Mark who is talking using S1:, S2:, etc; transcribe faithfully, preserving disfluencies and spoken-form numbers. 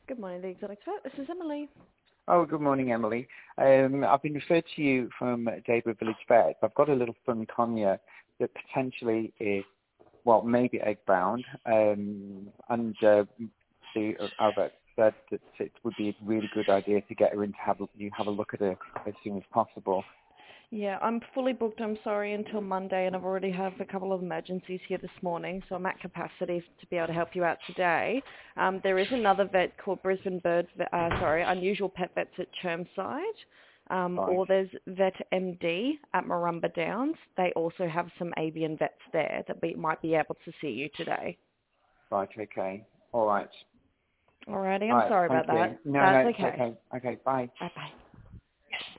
S1: Good morning, the Exotic Vet. This is Emily.
S2: Oh, good morning, Emily. Um, I've been referred to you from Daybury Village Vet. I've got a little fun conure that potentially is, well, maybe egg-bound, um, and uh, the our vet said that it would be a really good idea to get her in to have a, you have a look at her as soon as possible.
S1: Yeah, I'm fully booked, I'm sorry, until Monday, and I've already have a couple of emergencies here this morning, so I'm at capacity to be able to help you out today. Um, there is another vet called Brisbane Bird, uh, sorry, Unusual Pet Vets at Chermside, um,
S2: Right,
S1: or there's Vet M D at Marumba Downs. They also have some avian vets there that be, might be able to see you today.
S2: right, okay, all right,
S1: Alrighty,
S2: all
S1: I'm
S2: right,
S1: sorry
S2: thank
S1: about
S2: you.
S1: that.
S2: No, no,
S1: That's
S2: it's
S1: okay.
S2: okay. Okay, bye.
S1: Bye-bye.